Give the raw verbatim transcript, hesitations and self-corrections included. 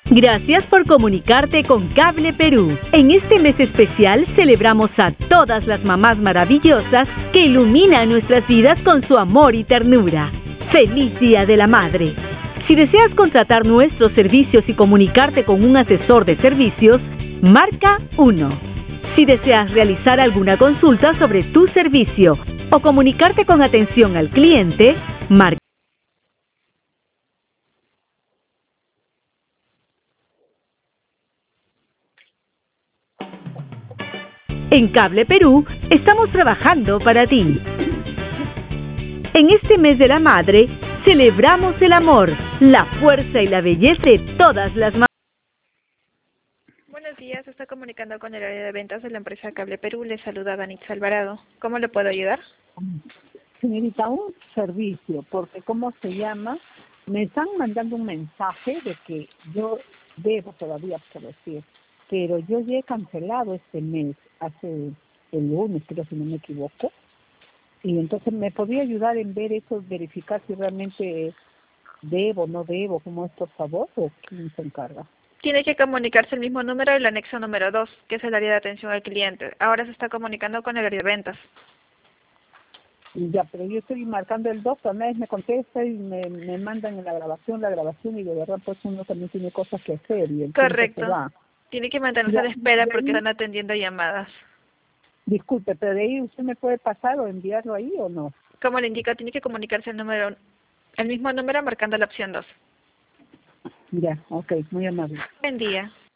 Gracias por comunicarte con Cable Perú. En este mes especial celebramos a todas las mamás maravillosas que iluminan nuestras vidas con su amor y ternura. ¡Feliz Día de la Madre! Si deseas contratar nuestros servicios y comunicarte con un asesor de servicios, marca uno. Si deseas realizar alguna consulta sobre tu servicio o comunicarte con atención al cliente, marca. En Cable Perú estamos trabajando para ti. En este mes de la madre, celebramos el amor, la fuerza y la belleza de todas las madres. Buenos días, se está comunicando con el área de ventas de la empresa Cable Perú. Le saluda Danitza Alvarado. ¿Cómo le puedo ayudar? Señorita, un servicio, porque ¿cómo se llama? Me están mandando un mensaje de que yo debo todavía, por decir, pero yo ya he cancelado este mes, hace el lunes, creo, si no me equivoco, y entonces me podría ayudar en ver eso, verificar si realmente debo, no debo, ¿cómo es, por favor, o quién se encarga? Tiene que comunicarse el mismo número del anexo número dos, que es el área de atención al cliente. Ahora se está comunicando con el área de ventas. Ya, pero yo estoy marcando el dos, a veces me contesta y me, me mandan en la grabación, la grabación, y de verdad pues uno también tiene cosas que hacer y el tiempo Correcto. se va. Tiene que mantenerse Ya, a la espera de porque ahí, están atendiendo llamadas. disculpe, pero de ahí usted me puede pasar o enviarlo ahí o no. Como le indica, tiene que comunicarse el número, el mismo número marcando la opción dos. Ya, ok, muy amable. Buen día.